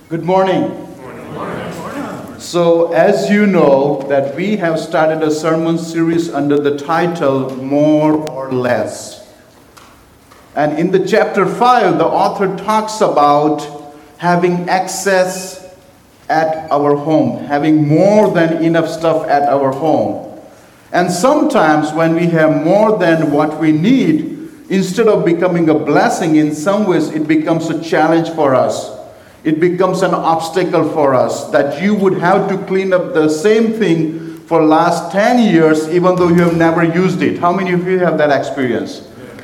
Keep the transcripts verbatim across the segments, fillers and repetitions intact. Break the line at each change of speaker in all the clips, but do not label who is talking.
Good morning.
Good morning.
So, as you know, that we have started a sermon series under the title More or Less. And in the chapter five, the author talks about having excess at our home, having more than enough stuff at our home. And sometimes when we have more than what we need, instead of becoming a blessing, in some ways it becomes a challenge for us. It becomes an obstacle for us that you would have to clean up the same thing for last ten years even though you have never used it. How many of you have that experience?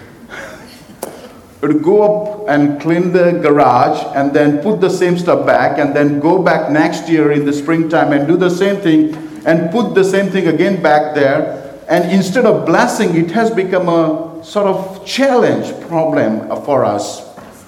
To go up and clean the garage and then put the same stuff back and then go back next year in the springtime and do the same thing and put the same thing again back there. And instead of blessing, it has become a sort of challenge problem for us.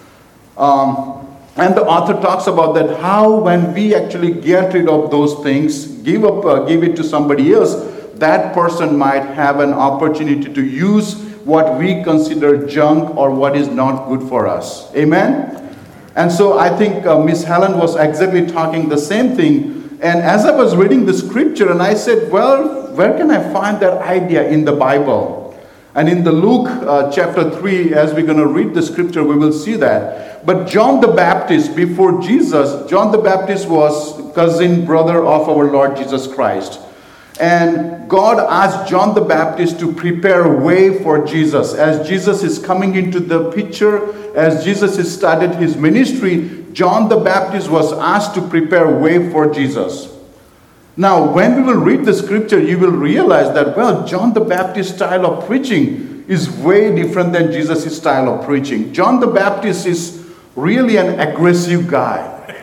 Um, And the author talks about that how when we actually get rid of those things, give up, uh, give it to somebody else, that person might have an opportunity to use what we consider junk or what is not good for us. Amen? And so I think uh, Miss Helen was exactly talking the same thing. And as I was reading the scripture, and I said, well, where can I find that idea in the Bible? And in the Luke uh, chapter three, as we're going to read the scripture, we will see that. But John the Baptist, before Jesus, John the Baptist was cousin brother of our Lord Jesus Christ. And God asked John the Baptist to prepare a way for Jesus. As Jesus is coming into the picture, as Jesus has started his ministry, John the Baptist was asked to prepare a way for Jesus. Now, when we will read the scripture, you will realize that, well, John the Baptist's style of preaching is way different than Jesus' style of preaching. John the Baptist is really an aggressive guy.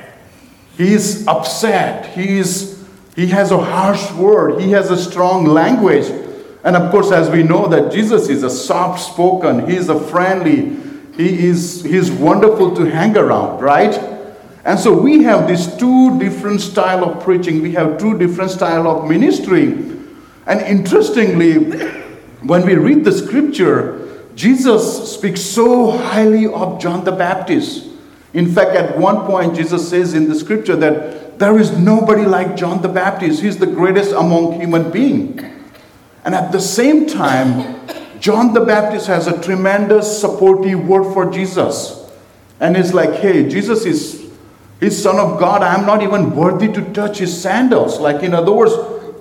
He is upset. He is, he has a harsh word. He has a strong language. And of course, as we know that Jesus is a soft-spoken. He is a friendly. He is, he is wonderful to hang around, right? And so we have these two different style of preaching. We have two different style of ministry. And interestingly, when we read the scripture, Jesus speaks so highly of John the Baptist. In fact, at one point, Jesus says in the scripture that there is nobody like John the Baptist. He's the greatest among human beings. And at the same time, John the Baptist has a tremendous supportive word for Jesus. And it's like, hey, Jesus is He's Son of God. I'm not even worthy to touch his sandals. Like, in other words,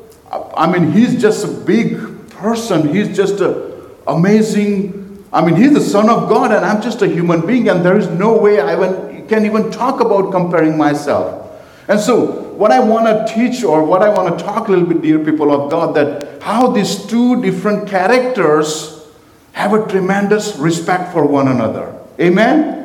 I mean, he's just a big person. He's just an amazing, I mean, he's the Son of God and I'm just a human being. And there is no way I even, can even talk about comparing myself. And so what I want to teach or what I want to talk a little bit, dear people of God, that how these two different characters have a tremendous respect for one another. Amen?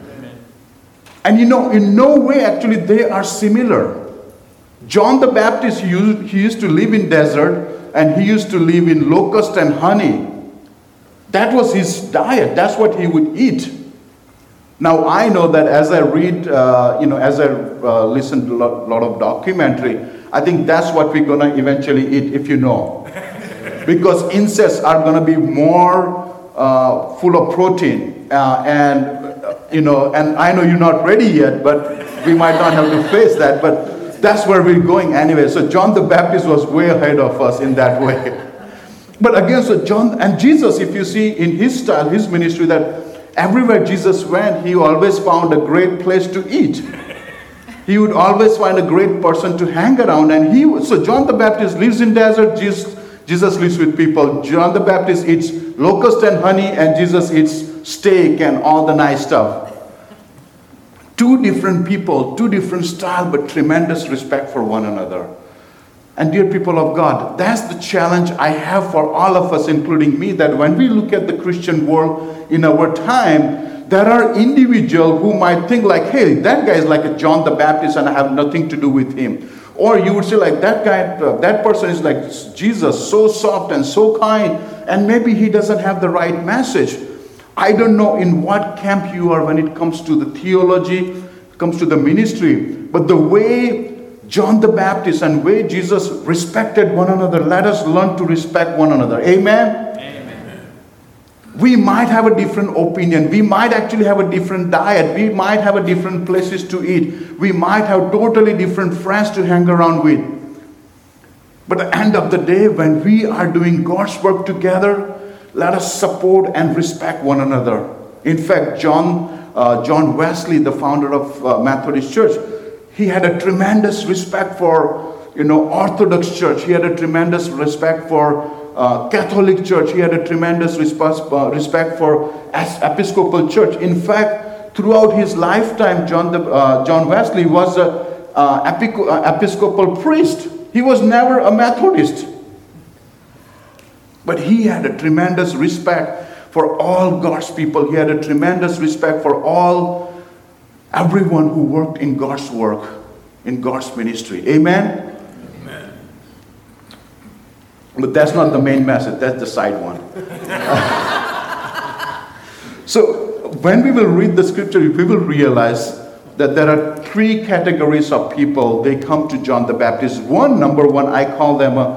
And you know, in no way actually they are similar. John the Baptist, he used, he used to live in desert and he used to live in locust and honey. That was his diet. That's what he would eat. Now I know that as I read, uh, you know, as I uh, listen to a lot, lot of documentary, I think that's what we're going to eventually eat, if you know. Because insects are going to be more uh, full of protein uh, and You know, and I know you're not ready yet, but we might not have to face that, but that's where we're going anyway. So John the Baptist was way ahead of us in that way. But again, so John and Jesus, if you see in his style, his ministry, that everywhere Jesus went, he always found a great place to eat. He would always find a great person to hang around. And he, so John the Baptist lives in desert, Jesus, Jesus lives with people. John the Baptist eats locust and honey, and Jesus eats steak and all the nice stuff. Two different people, two different style, but tremendous respect for one another. And dear people of God, that's the challenge I have for all of us, including me, that when we look at the Christian world in our time, there are individuals who might think like, hey, that guy is like a John the Baptist and I have nothing to do with him. Or you would say like, that guy, uh, that person is like Jesus, so soft and so kind, and maybe he doesn't have the right message. I don't know in what camp you are when it comes to the theology, comes to the ministry, but the way John the Baptist and way Jesus respected one another, let us learn to respect one another. Amen?
Amen.
We might have a different opinion. We might actually have a different diet. We might have a different places to eat. We might have totally different friends to hang around with. But at the end of the day, when we are doing God's work together, let us support and respect one another. In fact, John, uh, John Wesley, the founder of uh, Methodist Church, he had a tremendous respect for, you know, Orthodox Church. He had a tremendous respect for uh, Catholic Church. He had a tremendous respect, uh, respect for Episcopal Church. In fact, throughout his lifetime, John, the, uh, John Wesley was an uh, epic- uh, Episcopal priest. He was never a Methodist. But he had a tremendous respect for all God's people. He had a tremendous respect for all, everyone who worked in God's work, in God's ministry. Amen? But that's not the main message, that's the side one. So, when we will read the scripture, we will realize that there are three categories of people. They come to John the Baptist. One, number one, I call them a,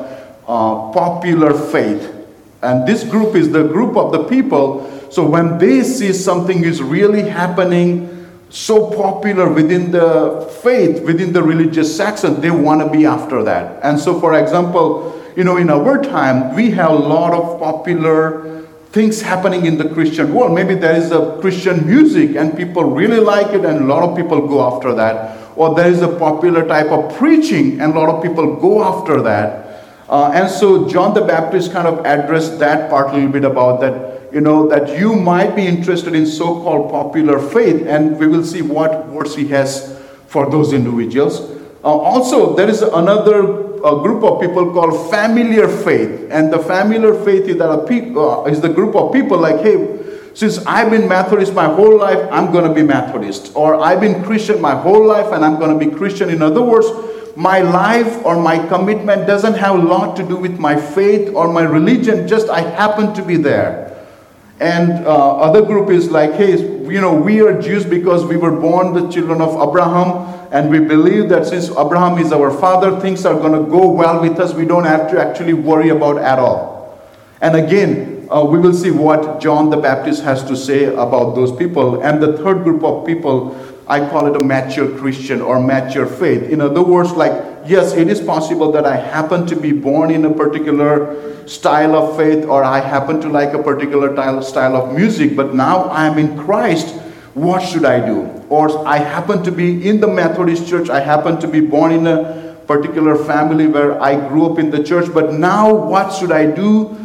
a popular faith. And this group is the group of the people. So, when they see something is really happening, so popular within the faith, within the religious section, they want to be after that. And so, for example, you know, in our time, we have a lot of popular things happening in the Christian world. Maybe there is a Christian music and people really like it and a lot of people go after that. Or there is a popular type of preaching and a lot of people go after that. Uh, and so John the Baptist kind of addressed that part a little bit about that, you know, that you might be interested in so-called popular faith, and we will see what words he has for those individuals. Uh, also, there is another a group of people called familiar faith, and the familiar faith is that a pe- uh, is the group of people like, hey, since I've been Methodist my whole life, I'm going to be Methodist, or I've been Christian my whole life and I'm going to be Christian. In other words, my life or my commitment doesn't have a lot to do with my faith or my religion, just I happen to be there. And uh, other group is like, hey, you know, we are Jews because we were born the children of Abraham, and we believe that since Abraham is our father, things are going to go well with us. We don't have to actually worry about at all. And again, uh, we will see what John the Baptist has to say about those people. And the third group of people, I call it a mature Christian or mature faith. In other words, like, yes, it is possible that I happen to be born in a particular style of faith, or I happen to like a particular style of music, but now I am in Christ. What should I do? Or I happen to be in the Methodist church. I happen to be born in a particular family where I grew up in the church. But now what should I do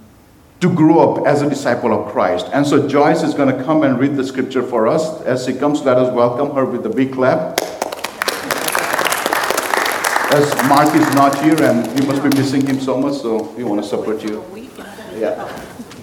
to grow up as a disciple of Christ? And so Joyce is going to come and read the scripture for us. As she comes, let us welcome her with a big clap. As Mark is not here and we must be missing him so much, so we want to support you. Yeah.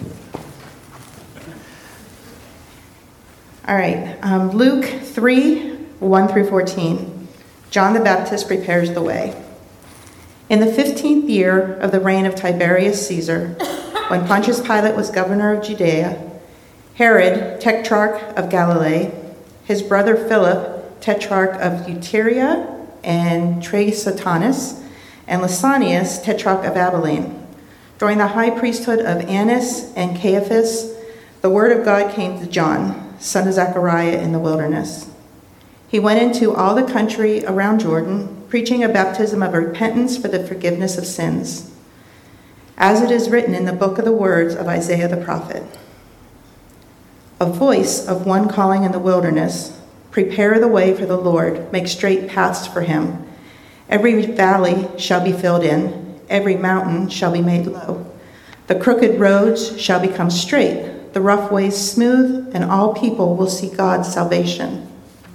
All right, um, Luke three, one through fourteen. John the Baptist prepares the way. In the fifteenth year of the reign of Tiberius Caesar, when Pontius Pilate was governor of Judea, Herod, tetrarch of Galilee, his brother Philip, tetrarch of Iturea and Trachonis, and Lysanias, tetrarch of Abilene, during the high priesthood of Annas and Caiaphas, the word of God came to John, son of Zechariah, in the wilderness. He went into all the country around Jordan, preaching a baptism of repentance for the forgiveness of sins, as it is written in the book of the words of Isaiah the prophet. A voice of one calling in the wilderness, prepare the way for the Lord, make straight paths for him. Every valley shall be filled in, every mountain shall be made low. The crooked roads shall become straight, the rough ways smooth, and all people will see God's salvation.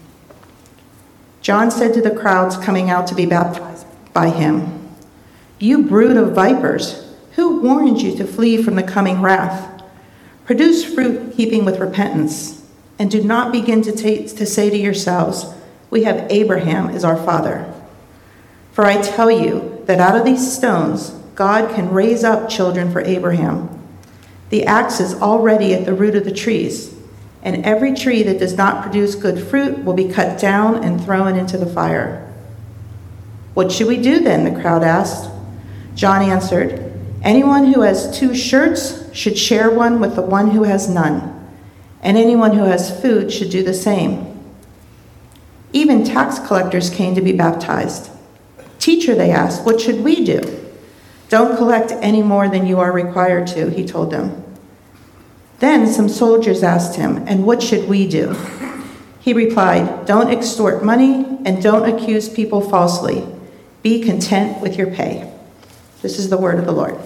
John said to the crowds coming out to be baptized by him, you brood of vipers, who warned you to flee from the coming wrath? Produce fruit keeping with repentance, and do not begin to, ta- to say to yourselves, we have Abraham as our father. For I tell you that out of these stones God can raise up children for Abraham. The axe is already at the root of the trees, and every tree that does not produce good fruit will be cut down and thrown into the fire. What should we do then? The crowd asked. John answered, Anyone who has two shirts should share one with the one who has none, and anyone who has food should do the same. Even tax collectors came to be baptized. Teacher, they asked, what should we do? Don't collect any more than you are required to, he told them. Then some soldiers asked him, and what should we do? He replied, don't extort money and don't accuse people falsely. Be content with your pay. This is the word of the Lord.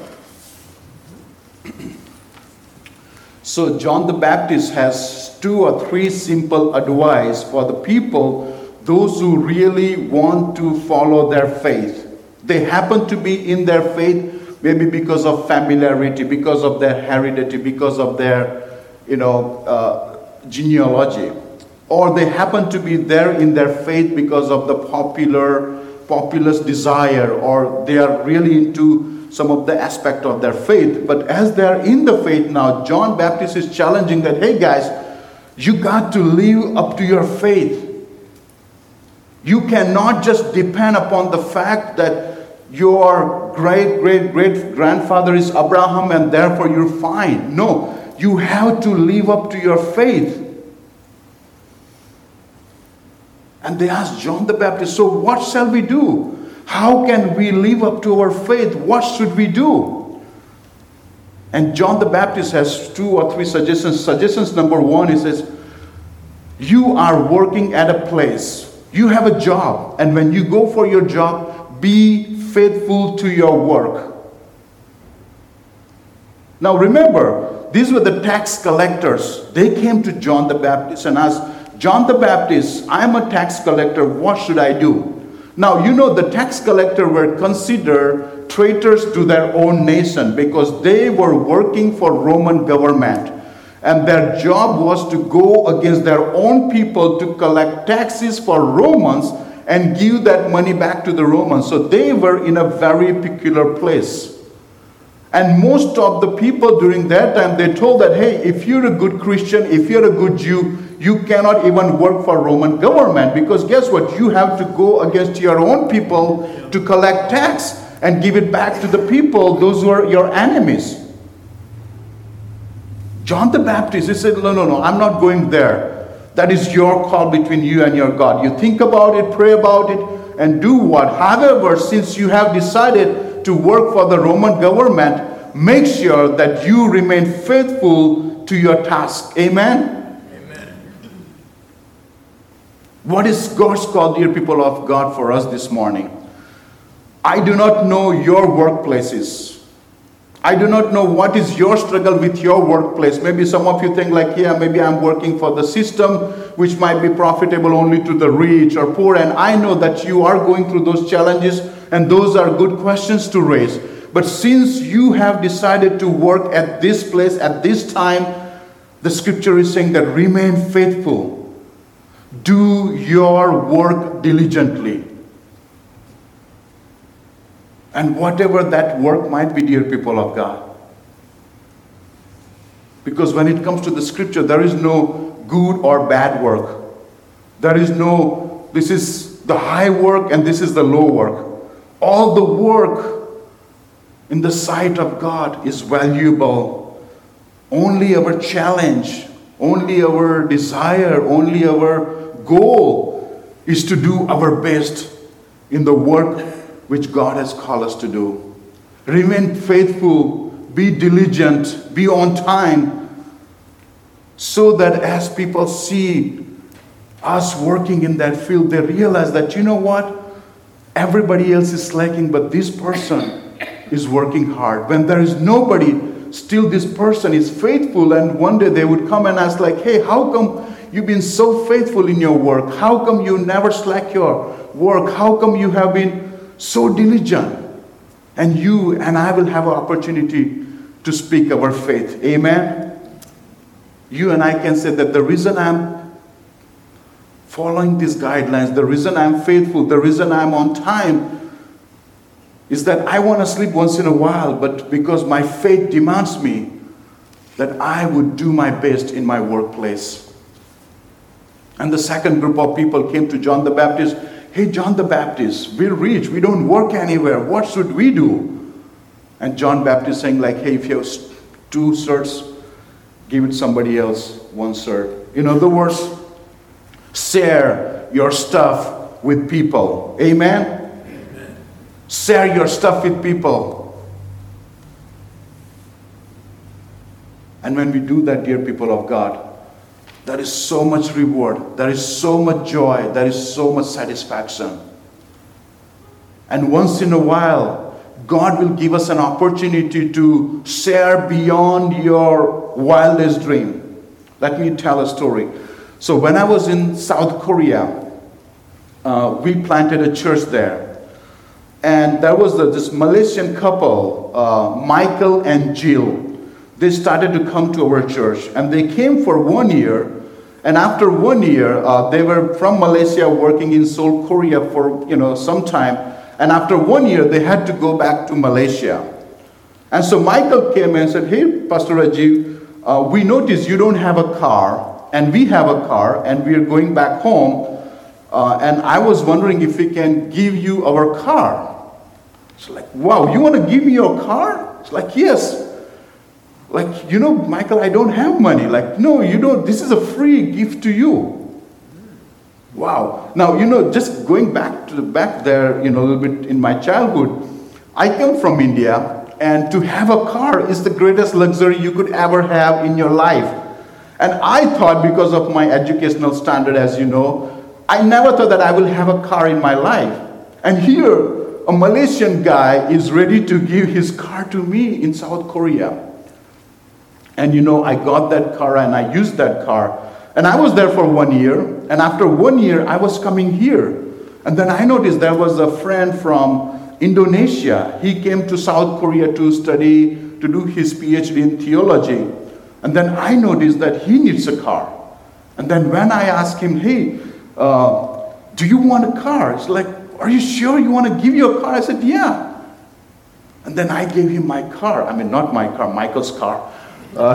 So John the Baptist has two or three simple advice for the people, those who really want to follow their faith. They happen to be in their faith maybe because of familiarity, because of their heredity, because of their, you know, uh, genealogy. Or they happen to be there in their faith because of the popular, populous desire, or they are really into some of the aspect of their faith. But as they are in the faith now, John Baptist is challenging that, hey guys, you got to live up to your faith. You cannot just depend upon the fact that your great, great, great grandfather is Abraham and therefore you're fine. No, you have to live up to your faith. And they asked John the Baptist, so what shall we do? How can we live up to our faith? What should we do? And John the Baptist has two or three suggestions. Suggestions number one, he says, you are working at a place. You have a job. And when you go for your job, be faithful to your work. Now remember, these were the tax collectors. They came to John the Baptist and asked, John the Baptist, I'm a tax collector. What should I do? Now, you know, the tax collector were considered traitors to their own nation because they were working for Roman government. And their job was to go against their own people to collect taxes for Romans and give that money back to the Romans. So they were in a very peculiar place. And most of the people during that time, they told that, hey, if you're a good Christian, if you're a good Jew, you cannot even work for Roman government because guess what? You have to go against your own people to collect tax and give it back to the people, those who are your enemies. John the Baptist, he said, no, no, no, I'm not going there. That is your call between you and your God. You think about it, pray about it, and do what? However, since you have decided to work for the Roman government, make sure that you remain faithful to your task. Amen? What is God's call, dear people of God, for us this morning? I do not know your workplaces. I do not know what is your struggle with your workplace. Maybe some of you think like, yeah, maybe I'm working for the system, which might be profitable only to the rich or poor. And I know that you are going through those challenges, and those are good questions to raise. But since you have decided to work at this place, at this time, the scripture is saying that remain faithful. Do your work diligently. And whatever that work might be, dear people of God. Because when it comes to the scripture, there is no good or bad work. There is no, this is the high work and this is the low work. All the work in the sight of God is valuable. Only our challenge, only our desire, only our goal is to do our best in the work which God has called us to do. Remain faithful, be diligent, be on time, so that as people see us working in that field, they realize that, you know what? Everybody else is slacking, but this person is working hard. When there is nobody, still this person is faithful, and one day they would come and ask like, hey, how come you've been so faithful in your work? How come you never slack your work? How come you have been so diligent? And you and I will have an opportunity to speak our faith. Amen? You and I can say that the reason I'm following these guidelines, the reason I'm faithful, the reason I'm on time is that I want to sleep once in a while, but because my faith demands me that I would do my best in my workplace. And the second group of people came to John the Baptist. Hey, John the Baptist, we're rich. We don't work anywhere. What should we do? And John Baptist saying like, hey, if you have two shirts, give it somebody else one shirt. In other words, share your stuff with people. Amen? Amen. Share your stuff with people. And when we do that, dear people of God, there is so much reward, there is so much joy, there is so much satisfaction. And once in a while, God will give us an opportunity to share beyond your wildest dream. Let me tell a story. So when I was in South Korea, uh, we planted a church there. And there was a, this Malaysian couple, uh, Michael and Jill. They started to come to our church, and they came for one year. And after one year, uh, they were from Malaysia working in Seoul, Korea for you know some time. And after one year, they had to go back to Malaysia. And so Michael came and said, "Hey, Pastor Rajiv, uh, we noticed you don't have a car, and we have a car, and we are going back home. Uh, and I was wondering if we can give you our car." It's like, "Wow, you want to give me your car?" It's like, "Yes." Like, you know, Michael, I don't have money. Like, no, you don't. This is a free gift to you. Wow. Now, you know, just going back to the back there, you know, a little bit in my childhood, I come from India, and to have a car is the greatest luxury you could ever have in your life. And I thought, because of my educational standard, as you know, I never thought that I will have a car in my life. And here, a Malaysian guy is ready to give his car to me in South Korea. And you know, I got that car and I used that car. And I was there for one year. And after one year, I was coming here. And then I noticed there was a friend from Indonesia. He came to South Korea to study, to do his PhD in theology. And then I noticed that he needs a car. And then when I asked him, "Hey, uh, do you want a car?" It's like, "Are you sure you want to give you a car?" I said, "Yeah." And then I gave him my car. I mean, not my car, Michael's car. Uh,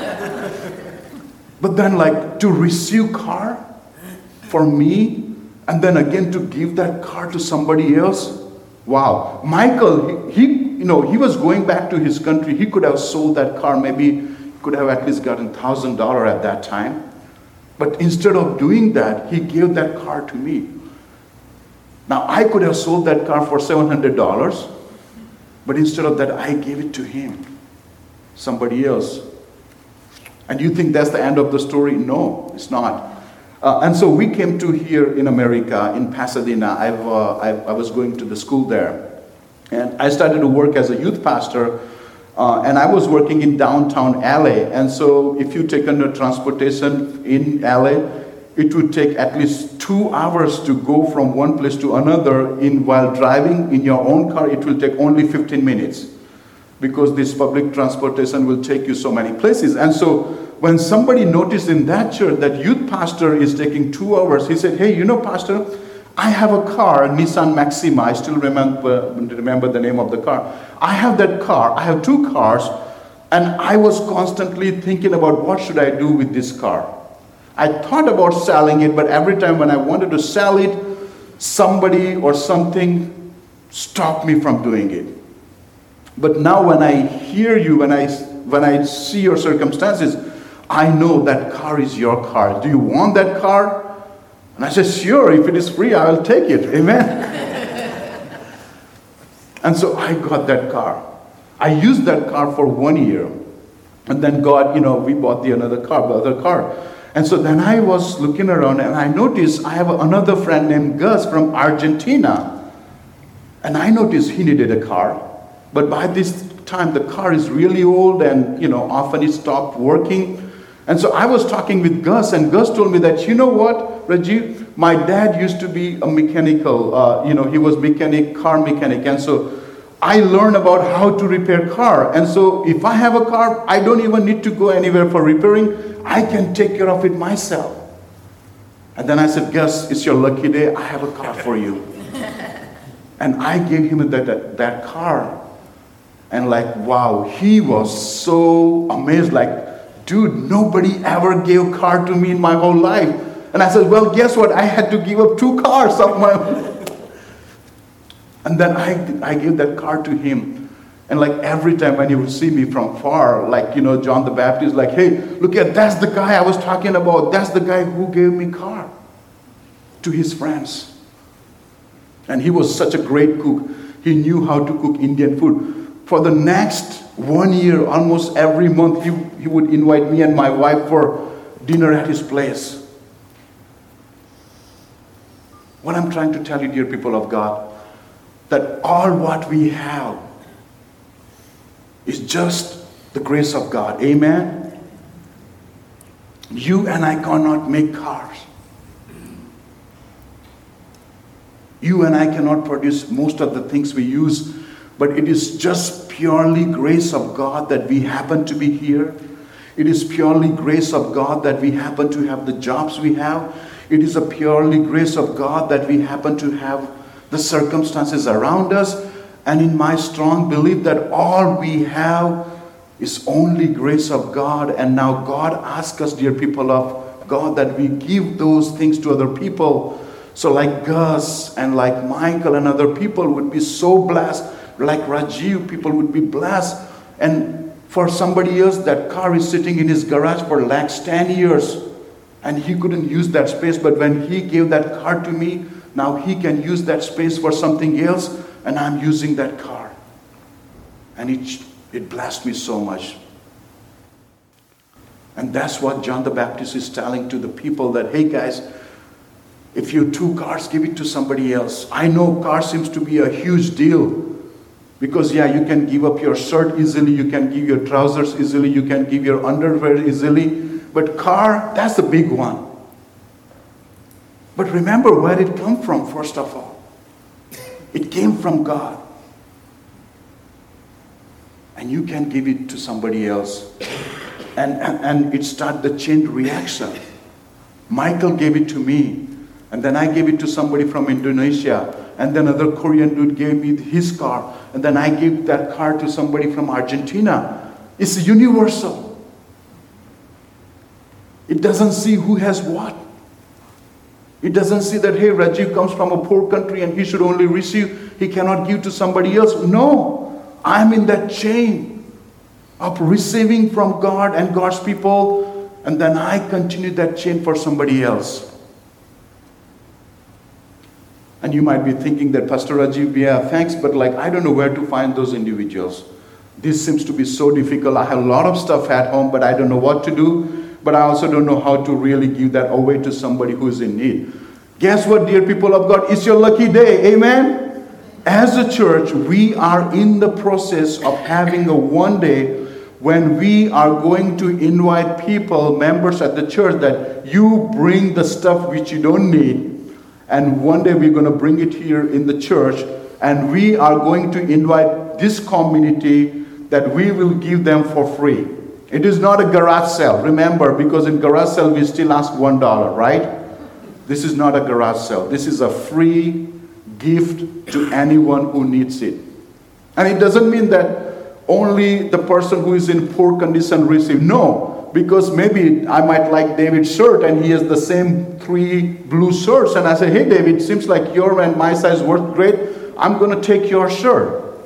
but then like to receive car for me and then again to give that car to somebody else. Wow. Michael, he, he you know, he was going back to his country. He could have sold that car. Maybe could have at least gotten one thousand dollars at that time. But instead of doing that, he gave that car to me. Now I could have sold that car for seven hundred dollars. But instead of that, I gave it to him. Somebody else. And you think that's the end of the story? No, it's not. Uh, and so we came to here in America, in Pasadena. I've, uh, I, I was going to the school there. And I started to work as a youth pastor. Uh, and I was working in downtown L A. And so if you take under transportation in L A, it would take at least two hours to go from one place to another. In while driving in your own car, it will take only fifteen minutes. Because this public transportation will take you so many places. And so when somebody noticed in that church that youth pastor is taking two hours, he said, "Hey, you know, Pastor, I have a car, Nissan Maxima." I still remember, remember the name of the car. I have that car. I have two cars. And I was constantly thinking about what should I do with this car. I thought about selling it, but every time when I wanted to sell it, somebody or something stopped me from doing it. But now when I hear you, when I, when I see your circumstances, I know that car is your car. Do you want that car? And I said, "Sure, if it is free, I will take it." Amen. And so I got that car. I used that car for one year. And then God, you know, we bought the another car, the other car. And so then I was looking around and I noticed I have another friend named Gus from Argentina. And I noticed he needed a car. But by this time, the car is really old and, you know, often it stopped working. And so I was talking with Gus, and Gus told me that, "You know what, Rajiv, my dad used to be a mechanical, uh, you know, he was mechanic, car mechanic. And so I learned about how to repair car. And so if I have a car, I don't even need to go anywhere for repairing. I can take care of it myself." And then I said, "Gus, it's your lucky day. I have a car for you." And I gave him that, that, that car. And like, wow, he was so amazed, like, "Dude, nobody ever gave a car to me in my whole life." And I said, "Well, guess what? I had to give up two cars of my." And then I, I gave that car to him. And like every time when he would see me from far, like, you know, John the Baptist, like, hey, look at, that's the guy I was talking about. That's the guy who gave me car, to his friends. And he was such a great cook. He knew how to cook Indian food. For the next one year, almost every month, he, he would invite me and my wife for dinner at his place. What I'm trying to tell you, dear people of God, that all what we have is just the grace of God. Amen? You and I cannot make cars. You and I cannot produce most of the things we use, but it is just purely grace of God that we happen to be here. It is purely grace of God that we happen to have the jobs we have. It is a purely grace of God that we happen to have the circumstances around us. And in my strong belief that all we have is only grace of God. And now God asks us, dear people of God, that we give those things to other people. So like Gus and like Michael and other people would be so blessed. Like Rajiv, people would be blessed. And for somebody else, that car is sitting in his garage for like ten years. And he couldn't use that space. But when he gave that car to me, now he can use that space for something else. And I'm using that car. And it, it blessed me so much. And that's what John the Baptist is telling to the people, that, hey guys, if you two cars, give it to somebody else. I know car seems to be a huge deal. Because yeah, you can give up your shirt easily, you can give your trousers easily, you can give your underwear easily. But car, that's the big one. But remember where it came from, first of all. It came from God. And you can give it to somebody else. And, and, and it started the chain reaction. Michael gave it to me. And then I gave it to somebody from Indonesia. And then another Korean dude gave me his car. And then I gave that car to somebody from Argentina. It's universal. It doesn't see who has what. It doesn't see that, hey, Rajiv comes from a poor country and he should only receive. He cannot give to somebody else. No. I'm in that chain of receiving from God and God's people. And then I continue that chain for somebody else. And you might be thinking that, Pastor Rajiv, yeah, thanks, but like, I don't know where to find those individuals. This seems to be so difficult. I have a lot of stuff at home, but I don't know what to do. But I also don't know how to really give that away to somebody who is in need. Guess what, dear people of God? It's your lucky day. Amen? As a church, we are in the process of having a one day when we are going to invite people, members at the church, that you bring the stuff which you don't need. And one day we're going to bring it here in the church. And we are going to invite this community that we will give them for free. It is not a garage sale, remember, because in garage sale we still ask one dollar, right? This is not a garage sale. This is a free gift to anyone who needs it. And it doesn't mean that only the person who is in poor condition receive. No, because maybe I might like David's shirt and he has the same three blue shirts. And I say, hey, David, seems like your and my size work great. I'm going to take your shirt.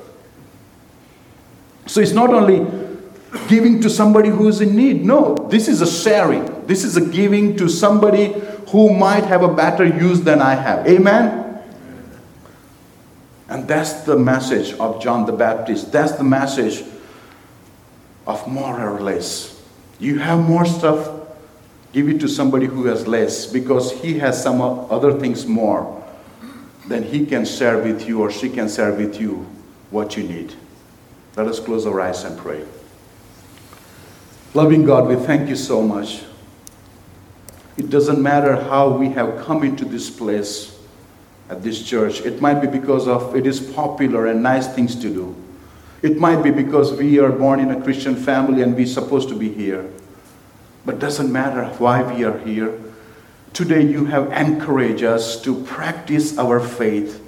So it's not only giving to somebody who is in need. No, this is a sharing. This is a giving to somebody who might have a better use than I have. Amen? And that's the message of John the Baptist. That's the message of more or less. You have more stuff, give it to somebody who has less, because he has some other things more. Then he can share with you, or she can share with you what you need. Let us close our eyes and pray. Loving God, we thank you so much. It doesn't matter how we have come into this place at this church. It might be because of it is popular and nice things to do. It might be because we are born in a Christian family and we're supposed to be here. But it doesn't matter why we are here. Today you have encouraged us to practice our faith.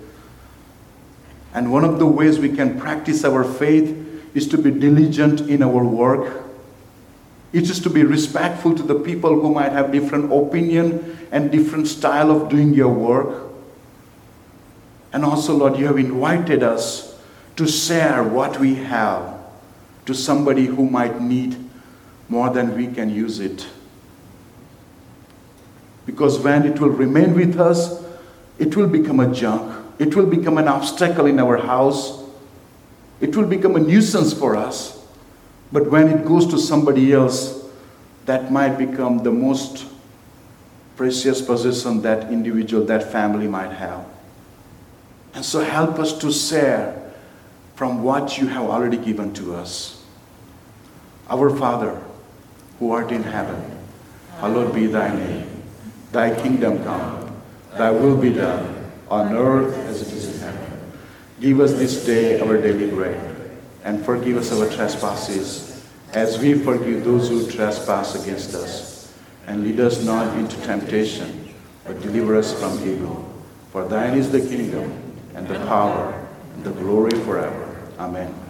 And one of the ways we can practice our faith is to be diligent in our work. It's just to be respectful to the people who might have different opinion and different style of doing your work. And also, Lord, you have invited us to share what we have to somebody who might need more than we can use it. Because when it will remain with us, it will become a junk. It will become an obstacle in our house. It will become a nuisance for us. But when it goes to somebody else, that might become the most precious possession that individual, that family might have. And so help us to share from what you have already given to us. Our Father, who art in heaven, hallowed be thy name. Thy kingdom come, thy will be done, on earth as it is in heaven. Give us this day our daily bread, and forgive us our trespasses, as we forgive those who trespass against us. And lead us not into temptation, but deliver us from evil. For thine is the kingdom, and the power, and the glory forever. Amen.